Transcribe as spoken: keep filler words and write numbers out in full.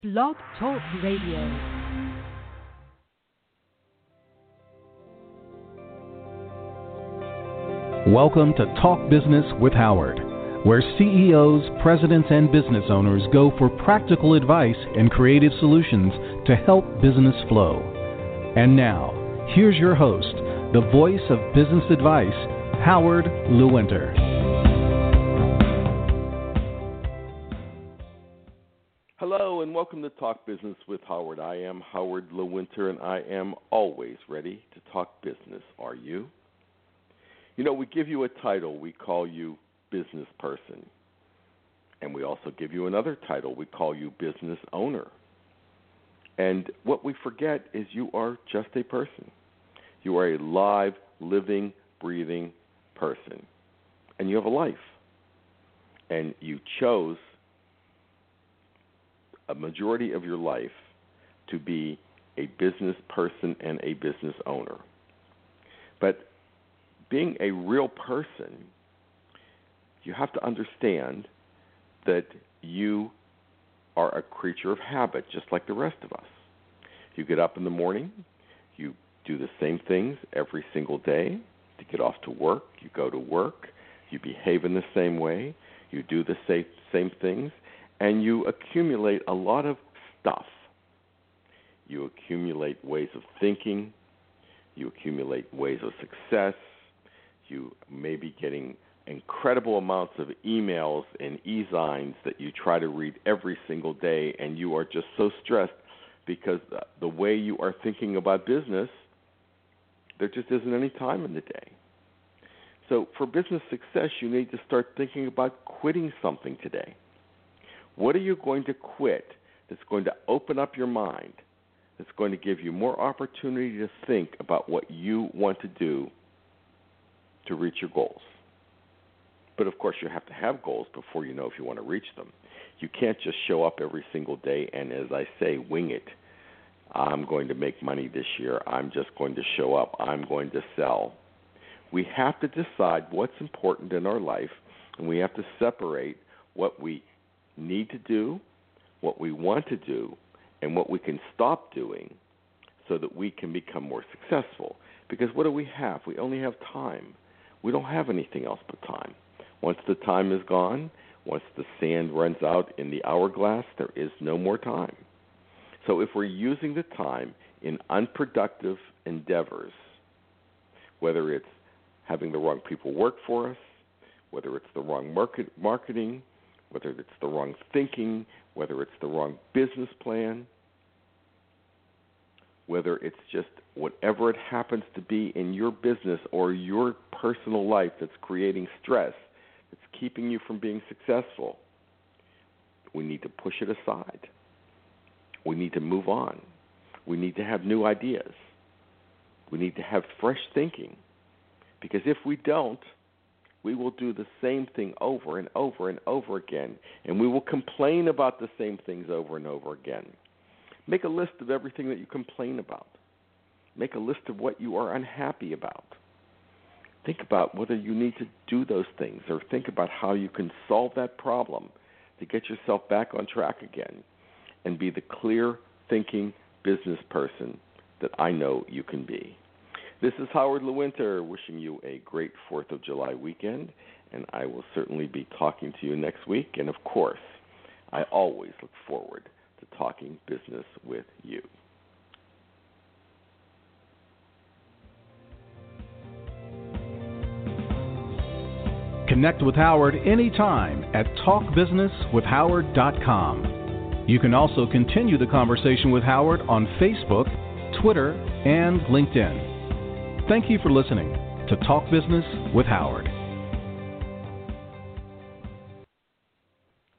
Blog Talk Radio. Welcome to Talk Business with Howard, where C E Os, presidents, and business owners go for practical advice and creative solutions to help business flow. And now, here's your host, the voice of business advice, Howard Lewinter. Hello and welcome to Talk Business with Howard. I am Howard Lewinter and I am always ready to talk business. Are you? You know, we give you a title, we call you business person. And we also give you another title, we call you business owner. And what we forget is you are just a person. You are a live, living, breathing person. And you have a life. And you chose a majority of your life to be a business person and a business owner. But being a real person, you have to understand that you are a creature of habit, just like the rest of us. You get up in the morning, you do the same things every single day. To get off to work, you go to work, you behave in the same way, you do the same, same things, and you accumulate a lot of stuff. You accumulate ways of thinking, you accumulate ways of success, you may be getting incredible amounts of emails and e-zines that you try to read every single day, and you are just so stressed because the way you are thinking about business, there just isn't any time in the day. So for business success, you need to start thinking about quitting something today. What are you going to quit that's going to open up your mind, that's going to give you more opportunity to think about what you want to do to reach your goals? But, of course, you have to have goals before you know if you want to reach them. You can't just show up every single day and, as I say, wing it. I'm going to make money this year. I'm just going to show up. I'm going to sell. We have to decide what's important in our life, and we have to separate what we need to do, what we want to do, and what we can stop doing so that we can become more successful. Because what do we have? We only have time. We don't have anything else but time. Once the time is gone, once the sand runs out in the hourglass, there is no more time. So if we're using the time in unproductive endeavors, whether it's having the wrong people work for us, whether it's the wrong market, marketing, whether it's the wrong thinking, whether it's the wrong business plan, whether it's just whatever it happens to be in your business or your personal life that's creating stress, that's keeping you from being successful, we need to push it aside. We need to move on. We need to have new ideas. We need to have fresh thinking. Because if we don't, we will do the same thing over and over and over again, and we will complain about the same things over and over again. Make a list of everything that you complain about. Make a list of what you are unhappy about. Think about whether you need to do those things, or think about how you can solve that problem to get yourself back on track again and be the clear thinking business person that I know you can be. This is Howard Lewinter wishing you a great fourth of July weekend, and I will certainly be talking to you next week. And, of course, I always look forward to talking business with you. Connect with Howard anytime at talk business with howard dot com. You can also continue the conversation with Howard on Facebook, Twitter, and LinkedIn. Thank you for listening to Talk Business with Howard.